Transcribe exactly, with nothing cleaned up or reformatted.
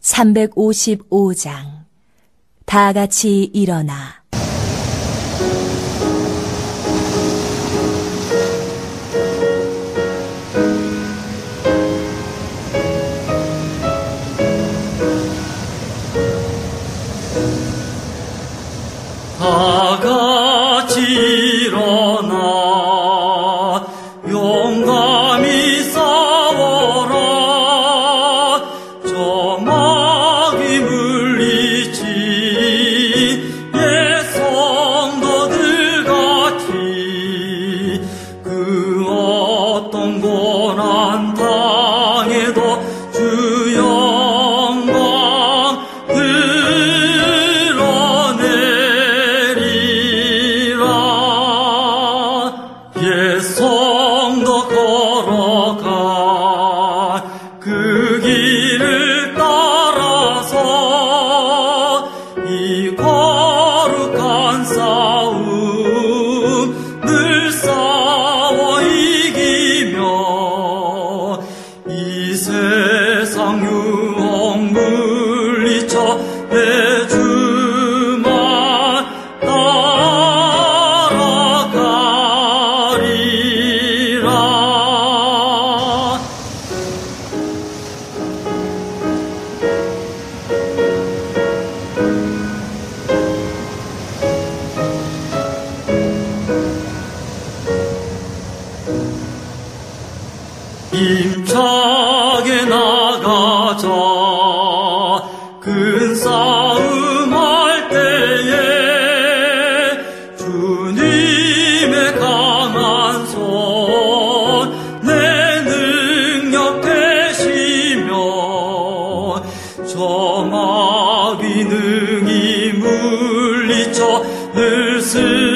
삼백오십오 장. 다 같이 일어나. 다 같이 일어나 용감히 싸워라. 저 마귀 물리친 옛 성도들 같이 그 어떤 고난 당해도 주 영광 옛 성도 걸어가 그 길을 따라서 이 거룩한 싸움 늘 싸워 이기며 이 세상 유혹 물리쳐 내 주만 힘차게 나가자. 큰 싸움 할 때에 주님의 강한 손 내 능력 되시며 저 마귀 능히 물리쳐 늘 쓰